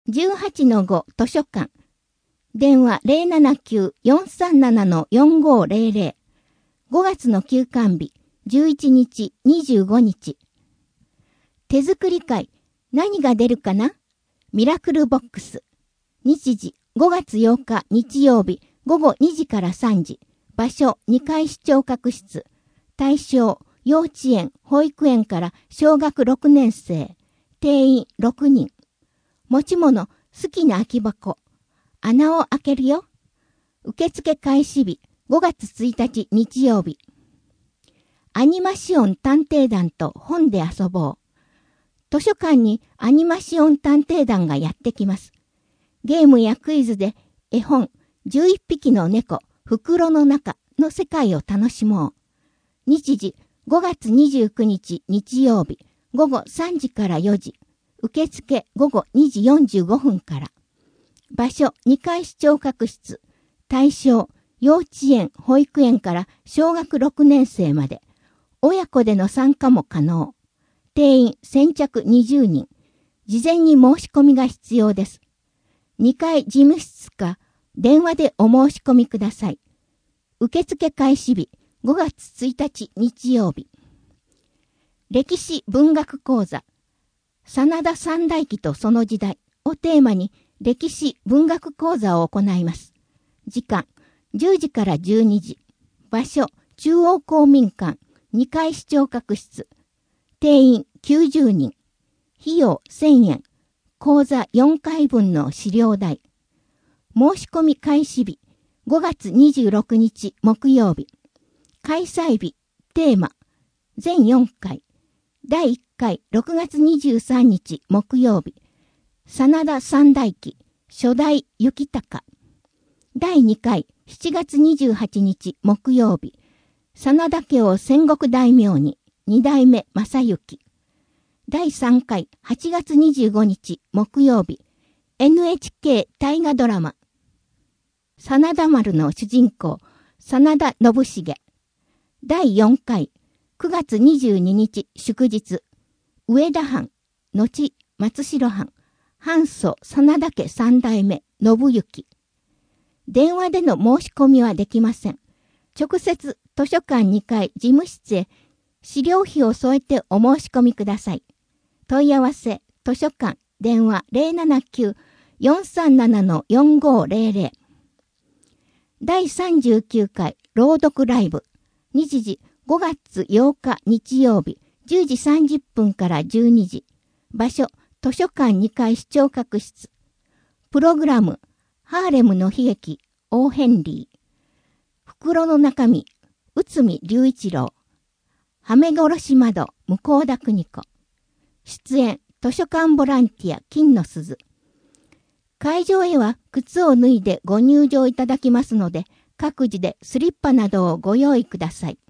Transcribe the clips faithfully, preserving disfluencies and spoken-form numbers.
じゅうはちのご 図書館。電話 ゼロななきゅう よんさんなな よんごゼロゼロ。ごがつの休館日、じゅういちにち、にじゅうごにち。手作り会、何が出るかな？ミラクルボックス。日時、ごがつようか日曜日、ごごにじからさんじ。場所、にかい視聴覚室。対象、幼稚園、保育園から小学ろくねんせい。定員ろくにん。持ち物、好きな空き箱。穴を開けるよ。受付開始日、ごがつついたち日曜日。アニマシオン探偵団と本で遊ぼう。図書館にアニマシオン探偵団がやってきます。ゲームやクイズで絵本、じゅういっぴきの猫、袋の中の世界を楽しもう。日時、ごがつにじゅうくにち日曜日、ごごさんじからよじ。受付ごごにじよんじゅうごふんから。場所、にかい視聴覚室。対象、幼稚園、保育園から小学ろくねんせいまで。親子での参加も可能。定員先着にじゅうにん。事前に申し込みが必要です。にかい事務室か電話でお申し込みください。受付開始日、ごがつついたち日曜日。歴史文学講座、真田三大記とその時代をテーマに歴史文学講座を行います。時間、じゅうじからじゅうにじ。場所、中央公民館、にかい視聴覚室。定員きゅうじゅうにん。費用せんえん。講座よんかいぶんの資料代。申し込み開始日、ごがつにじゅうろくにち木曜日。開催日、テーマ、全よんかい。だいいっかい、ろくがつにじゅうさんにち木曜日。真田三大記、初代行高。だいにかい、しちがつにじゅうはちにち木曜日。真田家を戦国大名に、にだいめ正行。だいさんかい、はちがつにじゅうごにち木曜日。エヌエイチケー 大河ドラマ。真田丸の主人公、真田信繁。だいよんかい、くがつにじゅうににち祝日。上田藩、後松代藩、藩祖真田家三代目信行。電話での申し込みはできません。直接図書館にかい事務室へ資料費を添えてお申し込みください。問い合わせ、図書館、電話 ゼロななきゅう よんさんなな よんごゼロゼロ。だいさんじゅうきゅうかい朗読ライブ。日時ごがつようか日曜日じゅうじさんじゅっぷんからじゅうにじ。場所、図書館にかい視聴覚室。プログラム、ハーレムの悲劇、オーヘンリー。袋の中身、内海隆一郎。はめ殺し窓、向田邦子。出演、図書館ボランティア、金の鈴。会場へは靴を脱いでご入場いただきますので、各自でスリッパなどをご用意ください。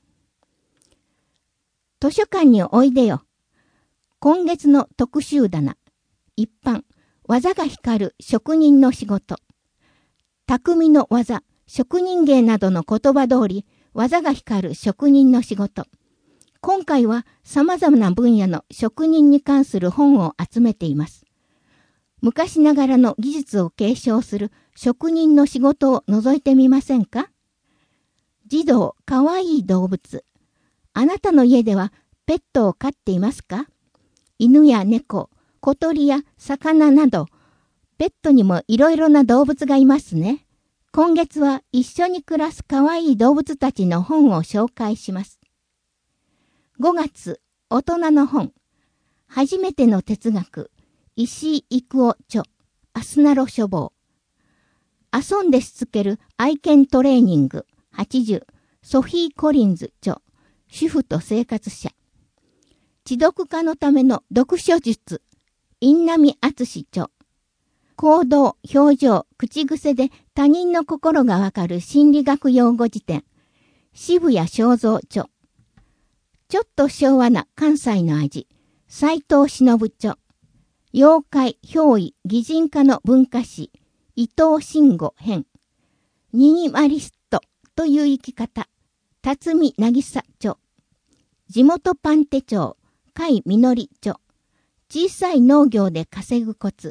図書館においでよ。今月の特集棚。一般、技が光る職人の仕事。匠の技、職人芸などの言葉通り、技が光る職人の仕事。今回は様々な分野の職人に関する本を集めています。昔ながらの技術を継承する職人の仕事を覗いてみませんか？児童、かわいい動物。あなたの家ではペットを飼っていますか？犬や猫、小鳥や魚など、ペットにもいろいろな動物がいますね。今月は一緒に暮らすかわいい動物たちの本を紹介します。ごがつ、大人の本。初めての哲学。石井郁夫著。アスナロ書房。遊んでしつける愛犬トレーニング。はちじゅう。ソフィー・コリンズ著。主婦と生活者。知読家のための読書術。印南敦著。行動、表情、口癖で他人の心がわかる心理学用語辞典。渋谷正蔵著。ちょっと昭和な関西の味。斉藤忍著。妖怪、憑依、擬人化の文化史。伊藤慎吾編。ニニマリストという生き方。辰巳渚著。地元パン手帳。甲斐みのり著。小さい農業で稼ぐコツ。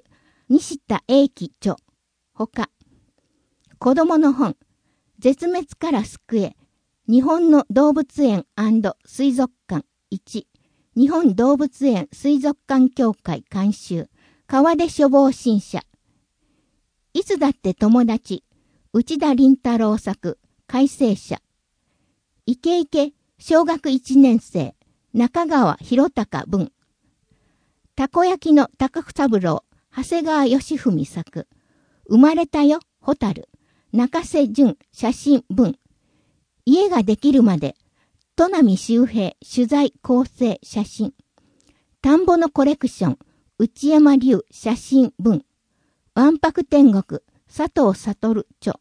西田英樹著。ほか。子供の本。絶滅から救え。日本の動物園&水族館いち。日本動物園水族館協会監修。川出処方新社。いつだって友達。内田林太郎作。改正者。イケイケ小学いちねん生。中川博隆文。たこ焼きの高三郎。長谷川義文作。生まれたよ、ホタル。中瀬淳写真文。家ができるまで。砺波周平取材構成写真。田んぼのコレクション。内山隆写真文。わんぱく天国。佐藤悟著。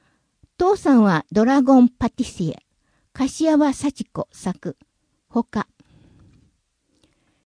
父さんはドラゴンパティシエ。柏葉幸子作。ほか。